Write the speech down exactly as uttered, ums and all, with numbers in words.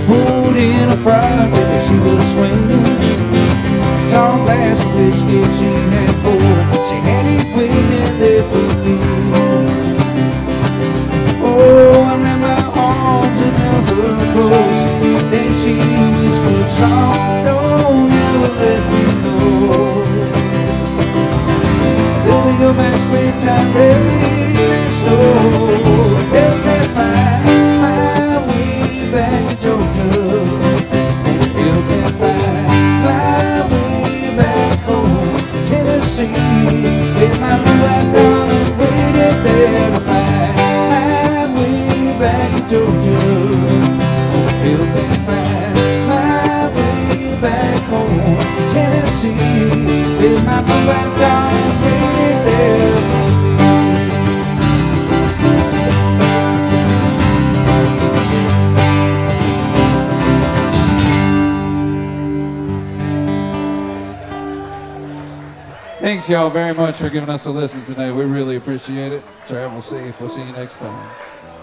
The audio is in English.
pulled in a frock and she was swinging. Tall glass of whiskey she had four. She had it waiting there for me. Oh, I ran my arms around her close. Then she whispered soft, don't ever let me go. There'll be a best springtime rain and snow. Help me find my way back to Georgia. Help me find my way back home, Tennessee. With my blue-eyed darling waiting there to find my way back to Georgia. Help me find my way back home, Tennessee. With my blue-eyed darling waiting there for me. Thanks y'all very much for giving us a listen tonight. We really appreciate it. Travel safe. We'll see you next time.